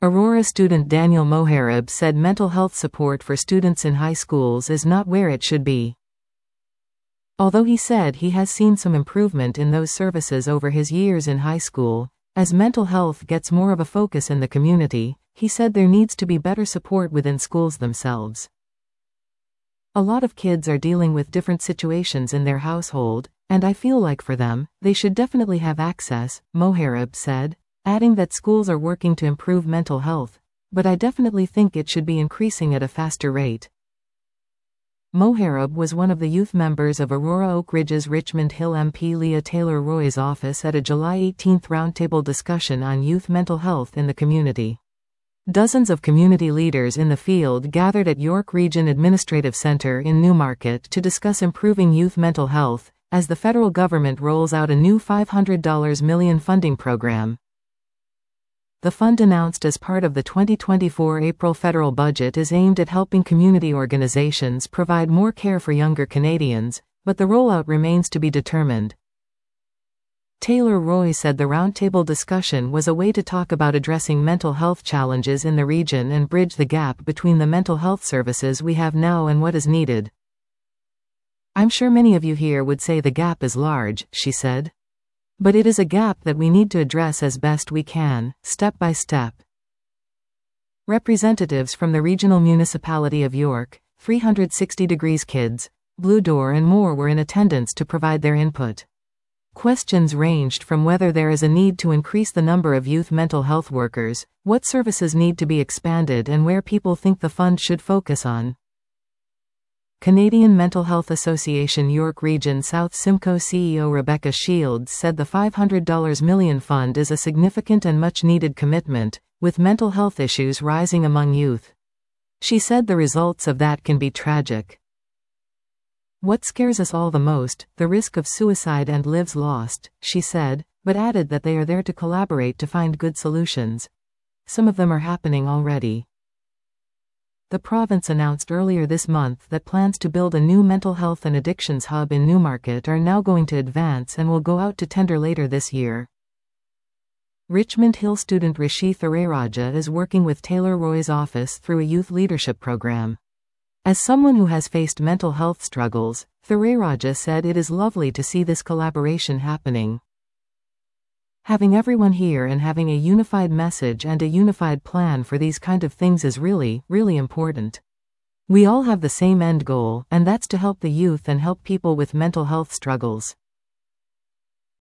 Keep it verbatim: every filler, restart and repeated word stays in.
Aurora student Daniel Moharib said mental health support for students in high schools is not where it should be. Although he said he has seen some improvement in those services over his years in high school, as mental health gets more of a focus in the community, he said there needs to be better support within schools themselves. A lot of kids are dealing with different situations in their household, and I feel like for them, they should definitely have access, Moharib said, adding that schools are working to improve mental health, but I definitely think it should be increasing at a faster rate. Moharib was one of the youth members of Aurora Oak Ridge's Richmond Hill M P Leah Taylor Roy's office at a July eighteenth roundtable discussion on youth mental health in the community. Dozens of community leaders in the field gathered at York Region Administrative Center in Newmarket to discuss improving youth mental health, as the federal government rolls out a new five hundred million dollars funding program. The fund announced as part of the twenty twenty-four April federal budget is aimed at helping community organizations provide more care for younger Canadians, but the rollout remains to be determined. Taylor Roy said the roundtable discussion was a way to talk about addressing mental health challenges in the region and bridge the gap between the mental health services we have now and what is needed. I'm sure many of you here would say the gap is large, she said. But it is a gap that we need to address as best we can, step by step. Representatives from the regional municipality of York, three sixty Degrees Kids, Blue Door and more were in attendance to provide their input. Questions ranged from whether there is a need to increase the number of youth mental health workers, what services need to be expanded and where people think the fund should focus on. Canadian Mental Health Association York Region South Simcoe C E O Rebecca Shields said the five hundred million dollars fund is a significant and much-needed commitment, with mental health issues rising among youth. She said the results of that can be tragic. What scares us all the most, the risk of suicide and lives lost, she said, but added that they are there to collaborate to find good solutions. Some of them are happening already. The province announced earlier this month that plans to build a new mental health and addictions hub in Newmarket are now going to advance and will go out to tender later this year. Richmond Hill student Rishi Thurayraja is working with Taylor Roy's office through a youth leadership program. As someone who has faced mental health struggles, Thurayraja said it is lovely to see this collaboration happening. Having everyone here and having a unified message and a unified plan for these kind of things is really, really important. We all have the same end goal, and that's to help the youth and help people with mental health struggles.